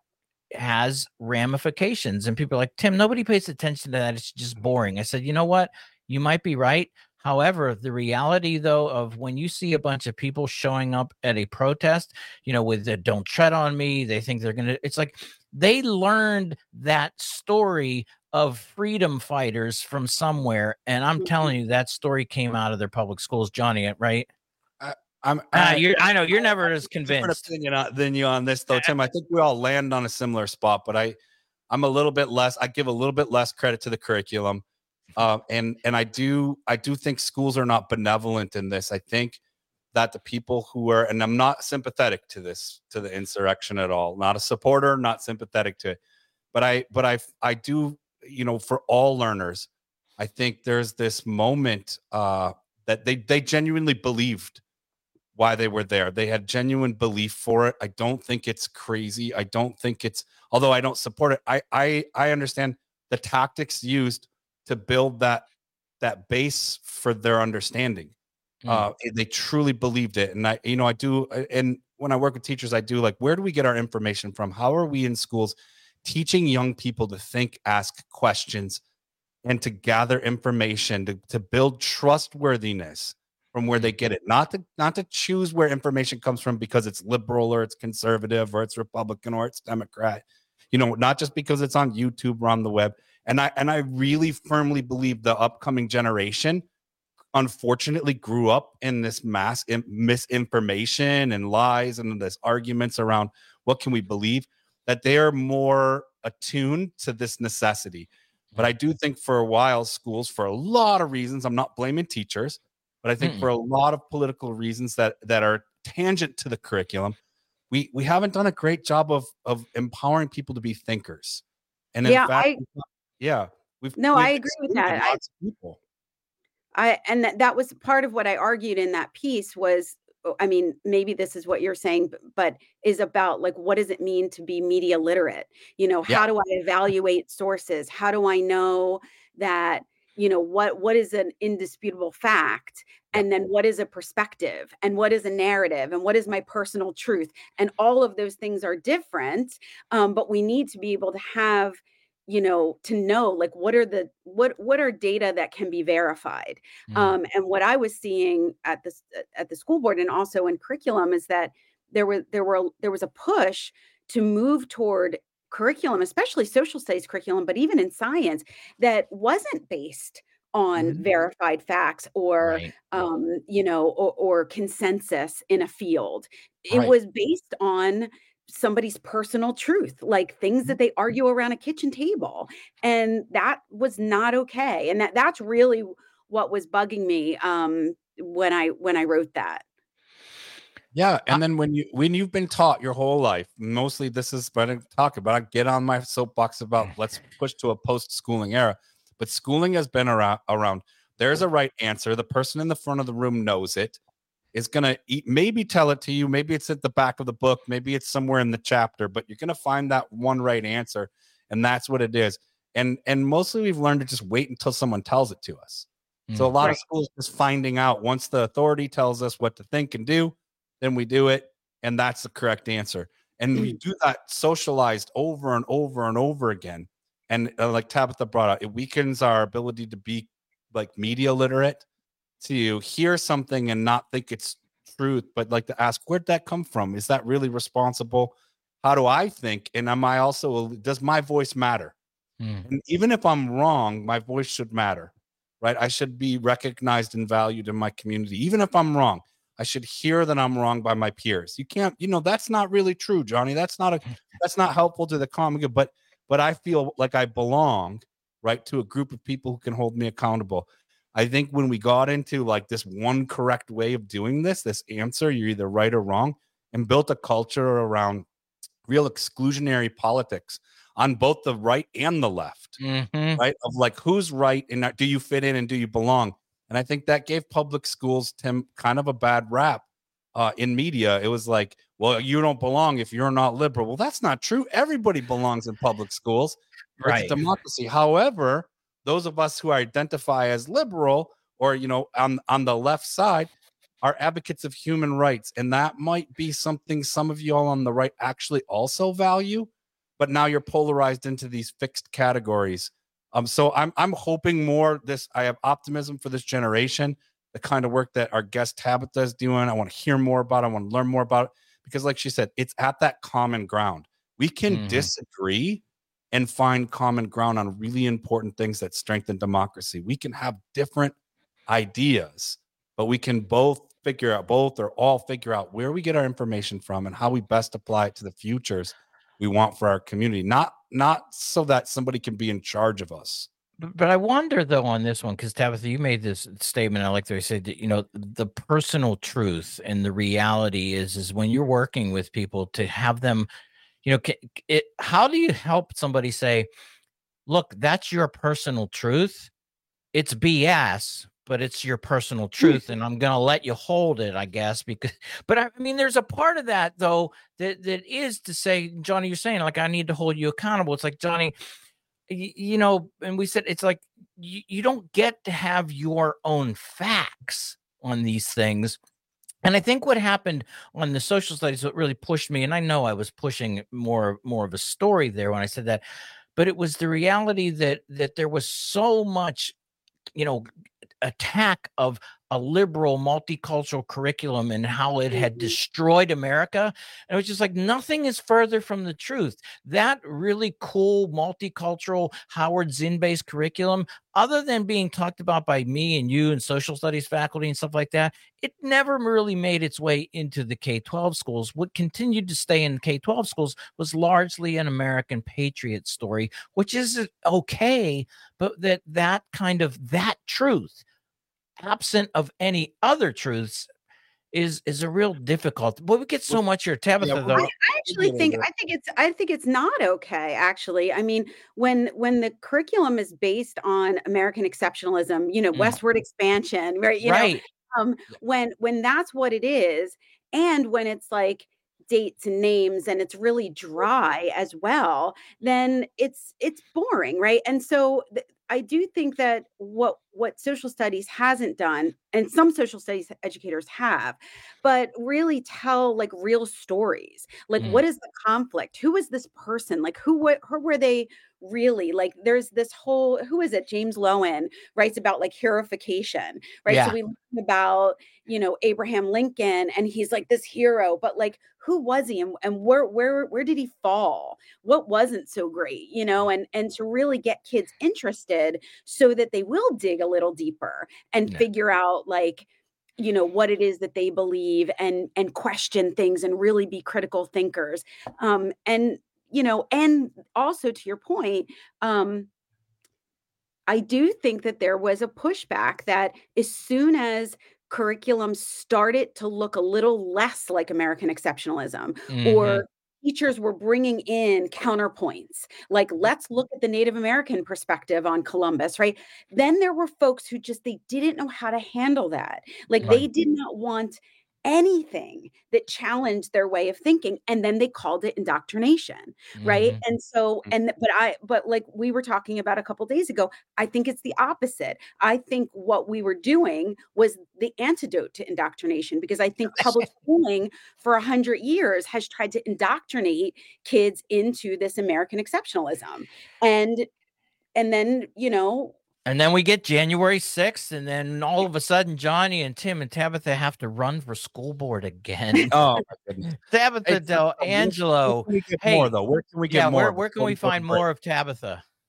has ramifications. And people are like, Tim, nobody pays attention to that. It's just boring. I said, you know what? You might be right. However, the reality, though, of when you see a bunch of people showing up at a protest, you know, with the don't tread on me, they think they're going to, it's like they learned that story of freedom fighters from somewhere. And I'm telling you, that story came out of their public schools, Johnny, right? I, I'm, Uh, I, you're, I know you're never as different convinced. opinion on- than you on this, though, Tim. I think we all land on a similar spot, but I, I'm a little bit less, I give a little bit less credit to the curriculum. Uh, and and I do I do think schools are not benevolent in this. I think that the people who are, and I'm not sympathetic to this, to the insurrection at all, not a supporter, not sympathetic to it, but I but I I do, you know, for all learners, I think there's this moment uh, that they they genuinely believed why they were there. They had genuine belief for it. I don't think it's crazy. I don't think it's, although I don't support it, I I I understand the tactics used to build that that base for their understanding. Mm. Uh, they truly believed it. And I, you know, I do. And when I work with teachers, I do like, where do we get our information from? How are we in schools teaching young people to think, ask questions, and to gather information, to, to build trustworthiness from where they get it, not to, not to choose where information comes from because it's liberal or it's conservative or it's Republican or it's Democrat, you know, not just because it's on YouTube or on the web. And I and I really firmly believe the upcoming generation, unfortunately, grew up in this mass in, misinformation and lies and this arguments around what can we believe, that they are more attuned to this necessity. But I do think for a while, schools, for a lot of reasons, I'm not blaming teachers, but I think mm. for a lot of political reasons that that are tangent to the curriculum, we we haven't done a great job of of empowering people to be thinkers. And in yeah, fact, I, yeah, we've no, we've I agree with that. I, people. I and that, that was part of what I argued in that piece was, I mean, maybe this is what you're saying, but, but is about like, what does it mean to be media literate? You know, Yeah. how do I evaluate sources? How do I know that, you know, what what is an indisputable fact? And then what is a perspective? And what is a narrative? And what is my personal truth? And all of those things are different. Um, but we need to be able to have, you know, to know like what are the what what are data that can be verified. Mm. Um, and what I was seeing at this at the school board and also in curriculum is that there were there were there was a push to move toward curriculum, especially social studies curriculum, but even in science, that wasn't based on mm-hmm. verified facts or right. um, you know, or, or consensus in a field. It right. was based on somebody's personal truth, like things that they argue around a kitchen table. And that was not okay. And that that's really what was bugging me um, when I when I wrote that. Yeah. And then when you when you've been taught your whole life, mostly this is what I talk about. I get on my soapbox about let's push to a post-schooling era. But schooling has been around around. There's a right answer. The person in the front of the room knows it. Is going to maybe tell it to you. Maybe it's at the back of the book. Maybe it's somewhere in the chapter, but you're going to find that one right answer. And that's what it is. And, and mostly we've learned to just wait until someone tells it to us. Mm, so a lot right. of schools just finding out once the authority tells us what to think and do, then we do it. And that's the correct answer. And mm. we do that socialized over and over and over again. And uh, like Tabitha brought out, it weakens our ability to be like media literate, to hear something and not think it's truth, but like to ask, where'd that come from? Is that really responsible? How do I think? And am I also, does my voice matter? Mm. And even if I'm wrong, my voice should matter, right? I should be recognized and valued in my community. Even if I'm wrong, I should hear that I'm wrong by my peers. You can't, you know, that's not really true, Johnny. That's not a, that's not helpful to the common good, but, but I feel like I belong, right, to a group of people who can hold me accountable. I think when we got into like this one correct way of doing this, this answer, you're either right or wrong, and built a culture around real exclusionary politics on both the right and the left, mm-hmm. right? Of like, who's right and do you fit in and do you belong? And I think that gave public schools, Tim, kind of a bad rap uh, in media. It was like, well, you don't belong if you're not liberal. Well, that's not true. Everybody belongs in public schools. Right. It's a democracy. However, those of us who identify as liberal or, you know, on, on the left side are advocates of human rights. And that might be something some of you all on the right actually also value, but now you're polarized into these fixed categories. Um, so I'm I'm hoping more this, I have optimism for this generation, the kind of work that our guest Tabitha is doing. I want to hear more about it. I want to learn more about it because like she said, it's at that common ground. We can mm-hmm. disagree and find common ground on really important things that strengthen democracy. We can have different ideas, but we can both figure out, both or all figure out where we get our information from and how we best apply it to the futures we want for our community. Not, not so that somebody can be in charge of us. But I wonder though on this one, because Tabitha, you made this statement. I like that you said that, you know, the personal truth and the reality is, is when you're working with people to have them, you know, it, how do you help somebody say, look, that's your personal truth. It's B S, but it's your personal truth. And I'm going to let you hold it, I guess, because, but I mean, there's a part of that though, that, that is to say, Johnny, you're saying like, I need to hold you accountable. It's like, Johnny, you, you know, and we said, it's like, you, you don't get to have your own facts on these things. And I think what happened on the social studies, what really pushed me, and I know I was pushing more, more of a story there when I said that, but it was the reality that, that there was so much, you know, attack of a liberal multicultural curriculum and how it had destroyed America. And it was just like, nothing is further from the truth. That really cool multicultural Howard Zinn-based curriculum, other than being talked about by me and you and social studies faculty and stuff like that, it never really made its way into the K twelve schools. What continued to stay in K twelve schools was largely an American patriot story, which is okay, but that that kind of that truth, absent of any other truths, is is a real difficult. But we get so much here, Tabitha. Yeah, though, I, I actually think I think it's I think it's not okay. Actually, I mean, when when the curriculum is based on American exceptionalism, you know, mm. westward expansion, right? You right. know, um, when when that's what it is, and when it's like dates and names and it's really dry as well, then it's it's boring, right? And so th- I do think that what what social studies hasn't done, and some social studies educators have, but really tell like real stories. Like, mm. what is the conflict? Who is this person? Like, who, what, who were they really? Like, there's this whole, who is it? James Lowen writes about like heroification, right? Yeah. So we learn about, you know, Abraham Lincoln, and he's like this hero, but like, who was he, and, and where where where did he fall? What wasn't so great, you know? And and to really get kids interested so that they will dig a little deeper and yeah. figure out like, you know, what it is that they believe, and and question things and really be critical thinkers. Um, and you know, and also to your point, um, I do think that there was a pushback that as soon as curriculum started to look a little less like American exceptionalism, mm-hmm. or teachers were bringing in counterpoints, like, let's look at the Native American perspective on Columbus, right? Then there were folks who just, they didn't know how to handle that. Like, right. they did not want anything that challenged their way of thinking, and then they called it indoctrination, mm-hmm. right? And so, and but I but like we were talking about a couple days ago, I think it's the opposite. I think what we were doing was the antidote to indoctrination, because I think public schooling for a hundred years has tried to indoctrinate kids into this American exceptionalism, and and then, you know, and then we get January sixth, and then all of a sudden, Johnny and Tim and Tabitha have to run for school board again. Oh, my goodness. Tabitha Del Angelo. Where can we get hey, more, though? Where can we get yeah, more? Where, where can we find more of Tabitha?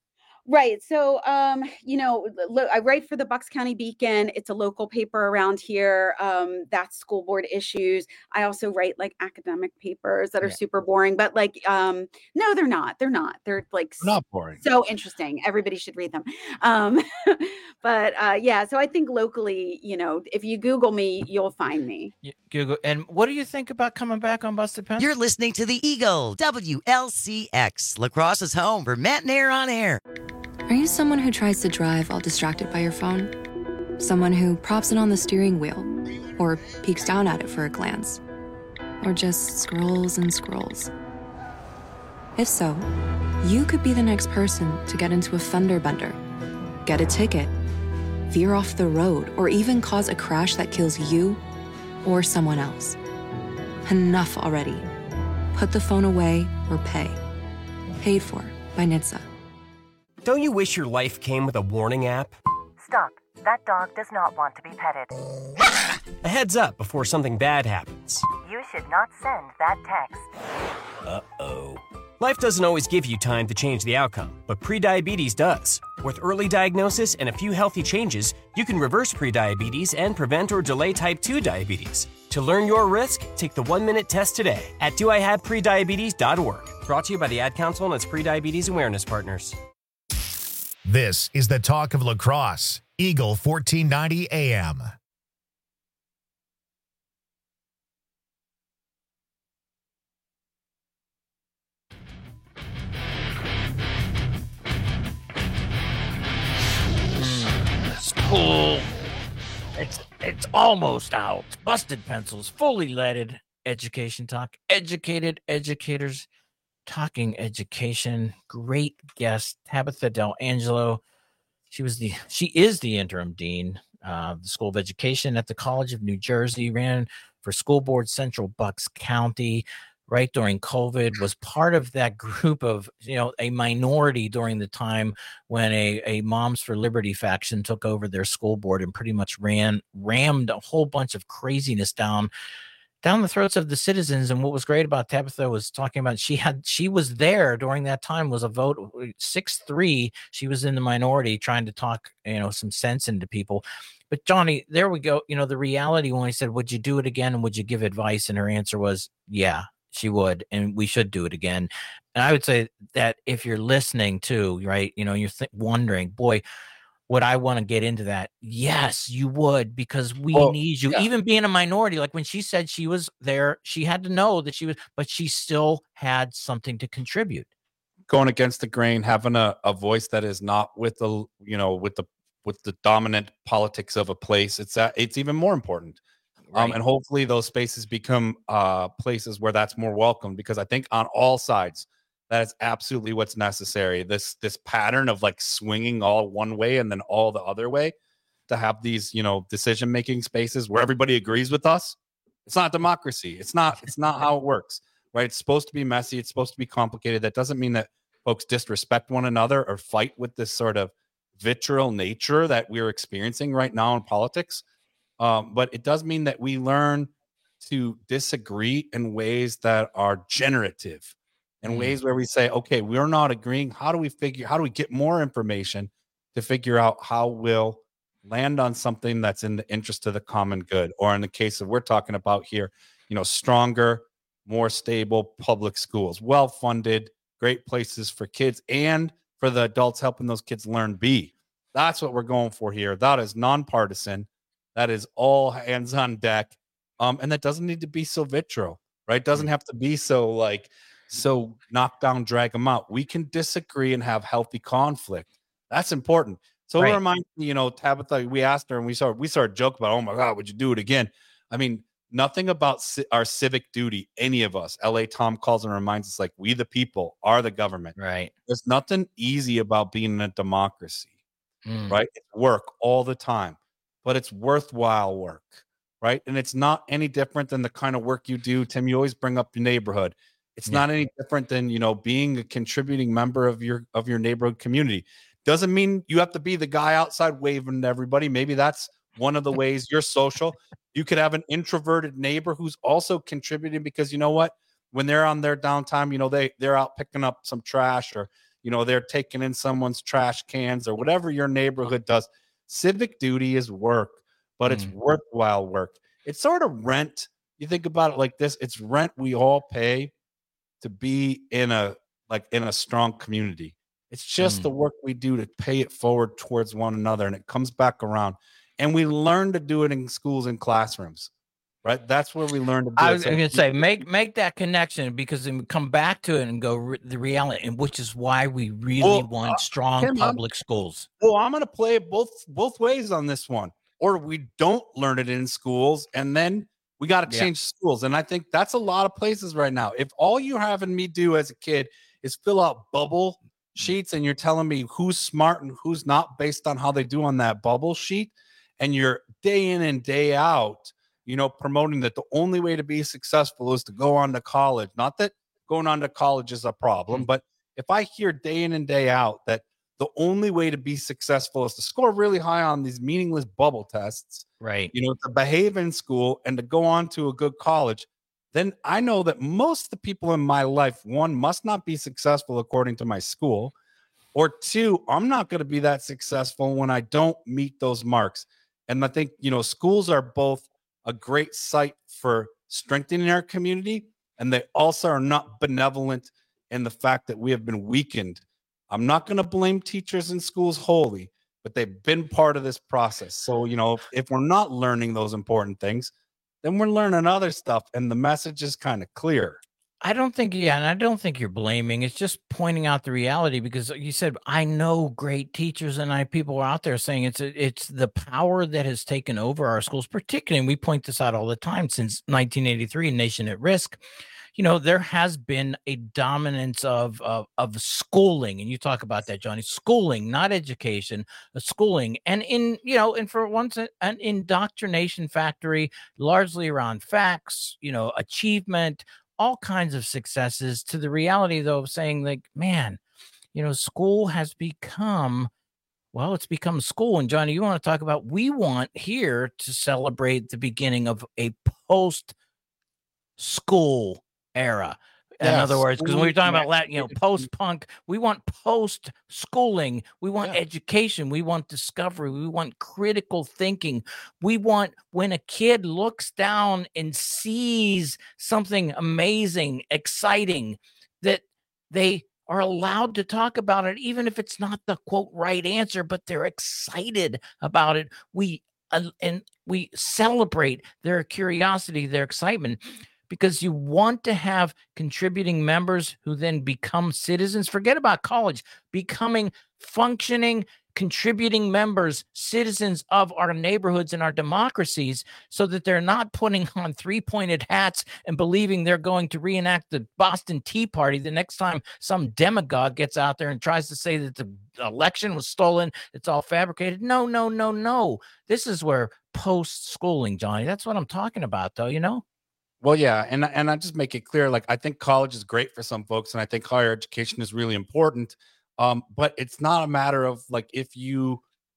Right. So, um, you know, lo- I write for the Bucks County Beacon. It's a local paper around here. Um, that's school board issues. I also write like academic papers that are Yeah. super boring, but like, um, no, they're not. They're not. They're like They're not boring. so interesting. Everybody should read them. Um, but uh, yeah, so I think locally, you know, if you Google me, you'll find me. Y- Google. And what do you think about coming back on Busted Pencils? You're listening to the Eagle, W L C X, Lacrosse's home for Matt and Air on Air. Are you someone who tries to drive while distracted by your phone? Someone who props it on the steering wheel or peeks down at it for a glance? Or just scrolls and scrolls? If so, you could be the next person to get into a fender bender, get a ticket, veer off the road, or even cause a crash that kills you or someone else. Enough already. Put the phone away or pay. Paid for by N H T S A. Don't you wish your life came with a warning app? Stop. That dog does not want to be petted. A heads up before something bad happens. You should not send that text. Uh-oh. Life doesn't always give you time to change the outcome, but prediabetes does. With early diagnosis and a few healthy changes, you can reverse prediabetes and prevent or delay type two diabetes. To learn your risk, take the one-minute test today at do I have prediabetes dot org. Brought to you by the Ad Council and its prediabetes awareness partners. This is the talk of lacrosse. Eagle fourteen ninety A M. Cool. It's it's almost out. Busted Pencils, fully leaded education talk. Educated educators talking education. Great guest, Tabitha Del Angelo. She was the she is the interim dean of the School of Education at the College of New Jersey. Ran for school board Central Bucks County right during COVID, was part of that group of, you know, a minority during the time when a, a Moms for Liberty faction took over their school board and pretty much ran, rammed a whole bunch of craziness down, down the throats of the citizens. And what was great about Tabitha was talking about, she had, she was there during that time, was a vote six three. She was in the minority trying to talk, you know, some sense into people. But Johnny, there we go. You know, the reality when he said, would you do it again? And would you give advice? And her answer was, yeah, she would. And we should do it again. And I would say that if you're listening to, right, you know, you're th- wondering, boy, would I want to get into that? Yes, you would, because we Well, need you. yeah. Even being a minority, like when she said she was there, she had to know that she was, but she still had something to contribute. Going against the grain, having a, a voice that is not with the, you know, with the with the dominant politics of a place. It's that it's even more important. Um, Right. and hopefully those spaces become uh, places where that's more welcome, because I think on all sides, that is absolutely what's necessary. This this pattern of like swinging all one way and then all the other way, to have these, you know, decision making spaces where everybody agrees with us. It's not democracy. It's not. It's not how it works, right? It's supposed to be messy. It's supposed to be complicated. That doesn't mean that folks disrespect one another or fight with this sort of vitriol nature that we're experiencing right now in politics. Um, but it does mean that we learn to disagree in ways that are generative, in Mm. ways where we say, okay, we're not agreeing. How do we figure, how do we get more information to figure out how we'll land on something that's in the interest of the common good? Or in the case of we're talking about here, you know, stronger, more stable public schools, well-funded, great places for kids and for the adults helping those kids learn B. That's what we're going for here. That is nonpartisan. That is all hands on deck. Um, and that doesn't need to be so vitriol, right? Doesn't have to be so like, so knock down, drag them out. We can disagree and have healthy conflict. That's important. So Right. it reminds me, you know, Tabitha, we asked her and we started, we started joke about, oh my God, would you do it again? I mean, nothing about ci- our civic duty, any of us. L A Tom calls and reminds us like, we the people are the government. Right. There's nothing easy about being in a democracy, Mm. right? It's work all the time, but it's worthwhile work, right? And it's not any different than the kind of work you do. Tim, you always bring up your neighborhood. It's Yeah. not any different than, you know, being a contributing member of your of your neighborhood community. Doesn't mean you have to be the guy outside waving to everybody. Maybe that's one of the ways you're social. You could have an introverted neighbor who's also contributing, because you know what? When they're on their downtime, you know, they they're out picking up some trash, or you know, they're taking in someone's trash cans or whatever your neighborhood does. Civic duty is work, but mm. it's worthwhile work. It's sort of rent. You think about it like this, it's rent we all pay to be in a like in a strong community. It's just mm. the work we do to pay it forward towards one another, and it comes back around. And we learn to do it in schools and classrooms, right? That's where we learn to do I it. was going to say, make make that connection, because then we come back to it and go re- the reality, and which is why we really well, want uh, strong Tim, public I'm, schools. Well, I'm going to play it both both ways on this one. Or we don't learn it in schools, and then we got to change yeah. schools. And I think that's a lot of places right now. If all you're having me do as a kid is fill out bubble sheets, and you're telling me who's smart and who's not based on how they do on that bubble sheet, and you're day in and day out, you know, promoting that the only way to be successful is to go on to college. Not that going on to college is a problem, mm-hmm. but if I hear day in and day out that the only way to be successful is to score really high on these meaningless bubble tests, right? You know, to behave in school and to go on to a good college, then I know that most of the people in my life, one, must not be successful according to my school, or two, I'm not going to be that successful when I don't meet those marks. And I think, you know, schools are both a great site for strengthening our community, and they also are not benevolent in the fact that we have been weakened. I'm not going to blame teachers in schools wholly, but they've been part of this process. So, you know, if, if we're not learning those important things, then we're learning other stuff, and the message is kind of clear. I don't think, yeah, and I don't think you're blaming. It's just pointing out the reality, because you said, I know great teachers, and I people are out there saying it's a, it's the power that has taken over our schools, particularly, and we point this out all the time since nineteen eighty-three, Nation at Risk. You know, there has been a dominance of, of of schooling, and you talk about that, Johnny. Schooling, not education, uh, schooling, and in you know, and for once, an indoctrination factory, largely around facts, you know, achievement, all kinds of successes. To the reality, though, of saying like, man, you know, school has become, well, it's become school. And Johnny, you want to talk about? We want here to celebrate the beginning of a post-school era. In yeah, other words, because when we're talking about Latin, you know, post-punk, we want post-schooling, we want yeah. education, we want discovery, we want critical thinking. We want when a kid looks down and sees something amazing, exciting, that they are allowed to talk about it, even if it's not the quote right answer, but they're excited about it. We uh, and we celebrate their curiosity, their excitement. Because you want to have contributing members who then become citizens. Forget about college, becoming functioning, contributing members, citizens of our neighborhoods and our democracies, so that they're not putting on three-pointed hats and believing they're going to reenact the Boston Tea Party the next time some demagogue gets out there and tries to say that the election was stolen, it's all fabricated. No, no, no, no. This is where post-schooling, Johnny, that's what I'm talking about, though, you know? Well, yeah, and and I just make it clear, like, I think college is great for some folks, and I think higher education is really important. Um, but it's not a matter of like if you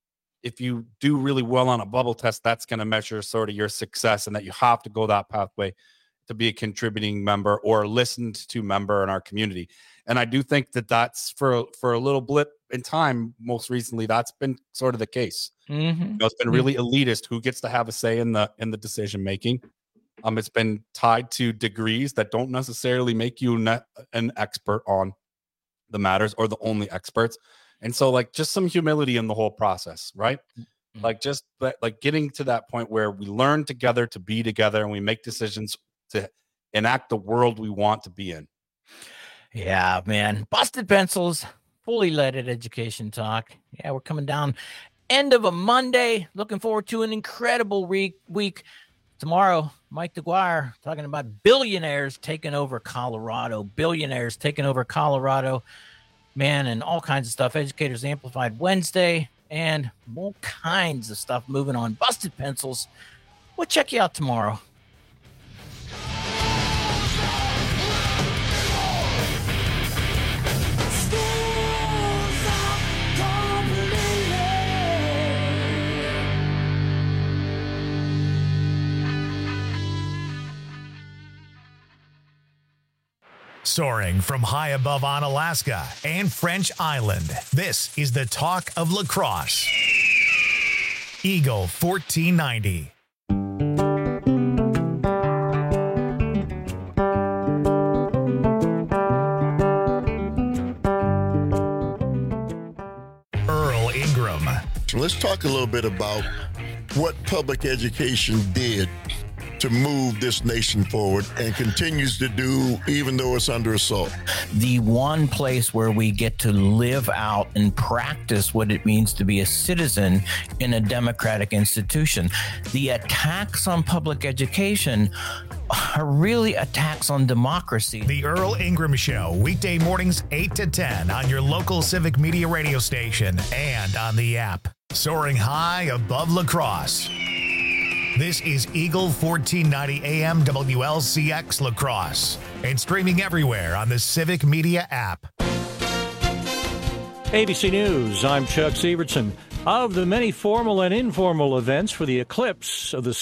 if you do really well on a bubble test, that's going to measure sort of your success, and that you have to go that pathway to be a contributing member or listened to member in our community. And I do think that that's for for a little blip in time. Most recently, that's been sort of the case. Mm-hmm. You know, it's been really mm-hmm. elitist. Who gets to have a say in the in the decision making? Um, it's been tied to degrees that don't necessarily make you ne- an expert on the matters or the only experts. And so, like, just some humility in the whole process, right? Mm-hmm. Like, just like getting to that point where we learn together to be together, and we make decisions to enact the world we want to be in. Yeah, man. Busted Pencils, fully leaded education talk. Yeah, we're coming down end of a Monday. Looking forward to an incredible week. week. Tomorrow, Mike DeGuire talking about billionaires taking over Colorado. Billionaires taking over Colorado. Man, and all kinds of stuff. Educators Amplified Wednesday, and all kinds of stuff moving on. Busted Pencils. We'll check you out tomorrow. Soaring from high above Onalaska and French Island, this is the talk of lacrosse. Eagle fourteen ninety. Earl Ingram. So let's talk a little bit about what public education did to move this nation forward and continues to do even though it's under assault. The one place where we get to live out and practice what it means to be a citizen in a democratic institution. The attacks on public education are really attacks on democracy. The Earl Ingram Show, weekday mornings eight to ten on your local civic media radio station and on the app. Soaring high above lacrosse. This is Eagle fourteen ninety A M W L C X Lacrosse and streaming everywhere on the Civic Media app. A B C News, I'm Chuck Sievertson. Of the many formal and informal events for the eclipse of the